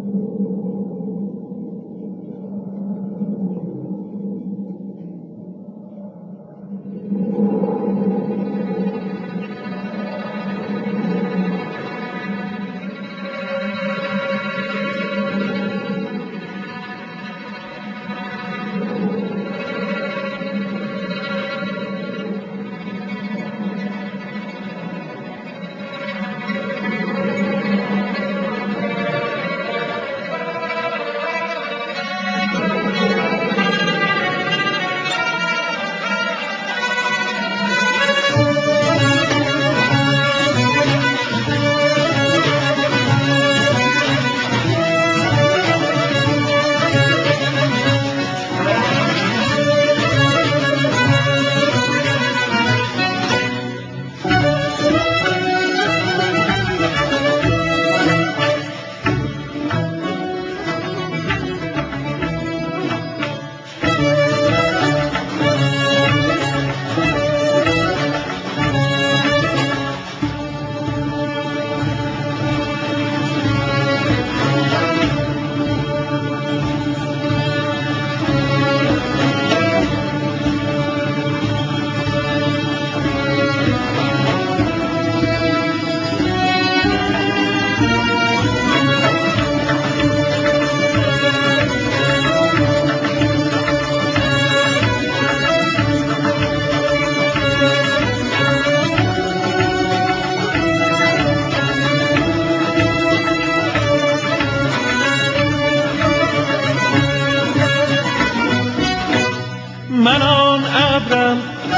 من آن ابرم،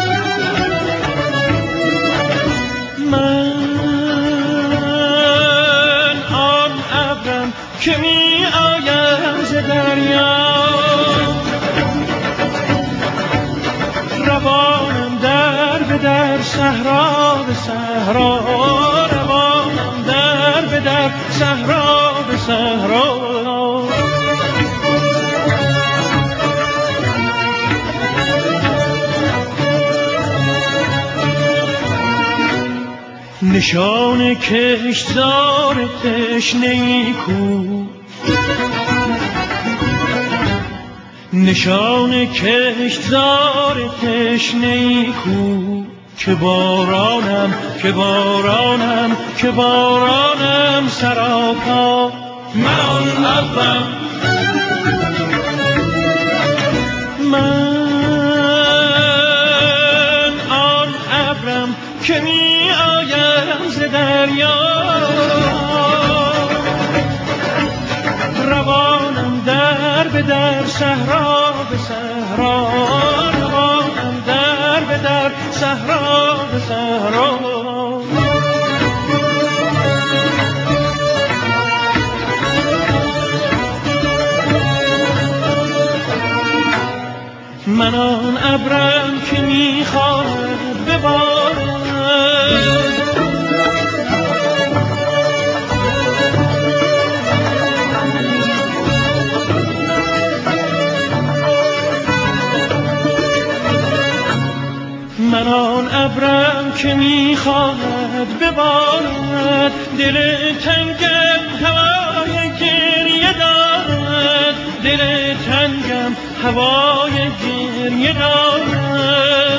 من آن ابرم که می آیم ز دریا، روانم در به در صحرا به صحرا، روانم در به در صحرا به صحرا. نشان کشتزار تشنه‌ای کو، نشان کشتزار تشنه‌ای کو، که بارانم که بارانم که بارانم سراپا. من آن ابرم، من آن ابرم که می آیم ز دریا، روانم در به در صحرا به صحرا، روانم در به در صحرا به صحرا. من آن ابرم که می‌خواهد ببارد، من آن ابرم که می‌خواهد ببارد، دل تنگم هوای گریه دارد، دل تنگم هوای گریه دارد.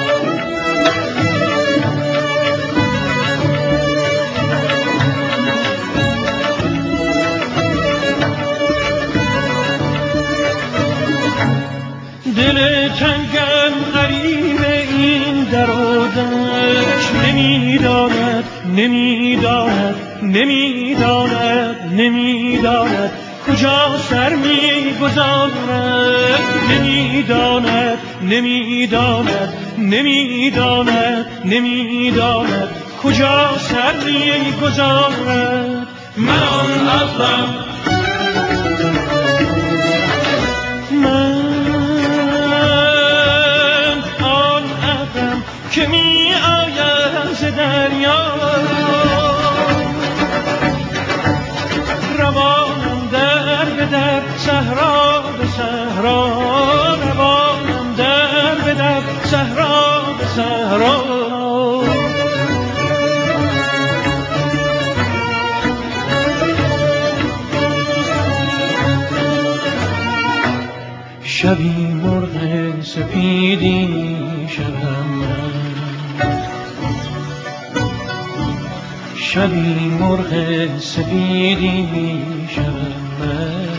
دل تنگم غریب این در و دشت، نمی‌داند نمی‌داند نمی‌داند نمی‌داند کجا سر می‌گذارد، نمی‌داند نمی‌داند نمی‌داند نمی‌داند کجا سر می‌گذارد. من آن ابرم، من آن ابرم که می آیم ز دریا، روانم در به در صحرا به صحرا، روانم در به در صحرا به صحرا. شبی مرغ سپیدی شبم من، شبی مرغ سپیدی شبم من.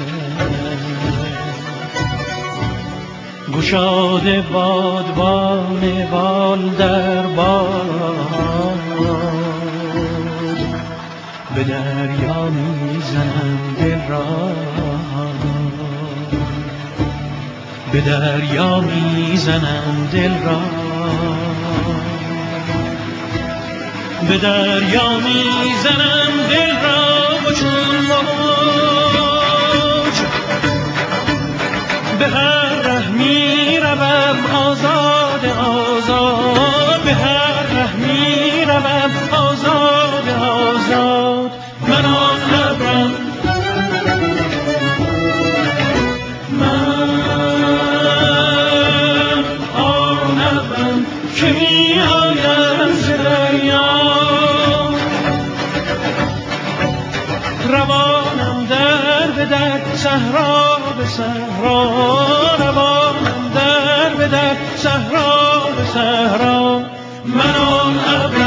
گشاده بادبان بال در باد، به دریا میزنم دل را، به دریا میزنم دل را، به دریا میزنم دل را و چون موج به هر ره میروم آزاد آزاد، به هر ره میروم آزاد آزاد. من آن ابرم، من آن ابرم که میآیم ز دریا، روانم در به در صحرا به صحرا، روانم در به در صحرا به صحرا. من آن ابرم